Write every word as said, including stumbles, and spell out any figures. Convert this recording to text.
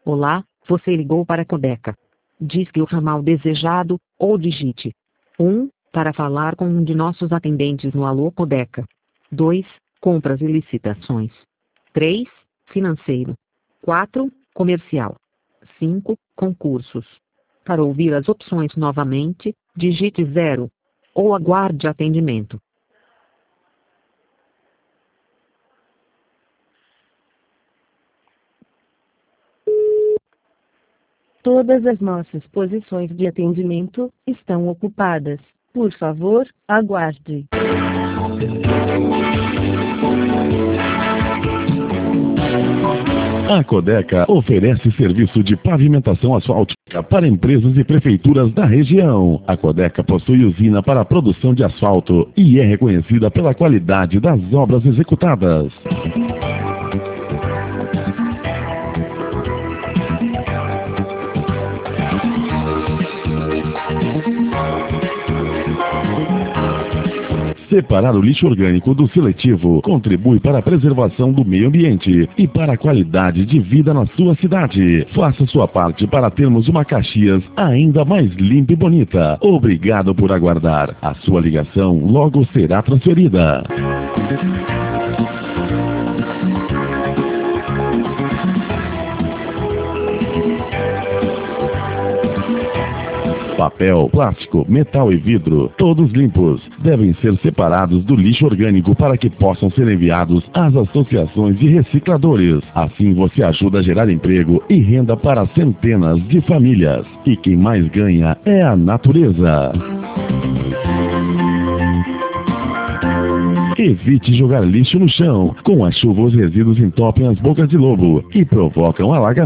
Olá, você ligou para a Codeca. Disque o ramal desejado, ou digite um para falar com um de nossos atendentes no Alô Codeca. dois Compras e licitações. três Financeiro. quatro Comercial. cinco Concursos. Para ouvir as opções novamente, digite zero. Ou aguarde atendimento. Todas as nossas posições de atendimento estão ocupadas. Por favor, aguarde. A Codeca oferece serviço de pavimentação asfáltica para empresas e prefeituras da região. A Codeca possui usina para a produção de asfalto e é reconhecida pela qualidade das obras executadas. Separar o lixo orgânico do seletivo contribui para a preservação do meio ambiente e para a qualidade de vida na sua cidade. Faça sua parte para termos uma Caxias ainda mais limpa e bonita. Obrigado por aguardar. A sua ligação logo será transferida. Papel, plástico, metal e vidro, todos limpos, devem ser separados do lixo orgânico para que possam ser enviados às associações de recicladores. Assim você ajuda a gerar emprego e renda para centenas de famílias. E quem mais ganha é a natureza. Evite jogar lixo no chão. Com a chuva, os resíduos entopem as bocas de lobo e provocam alagamento.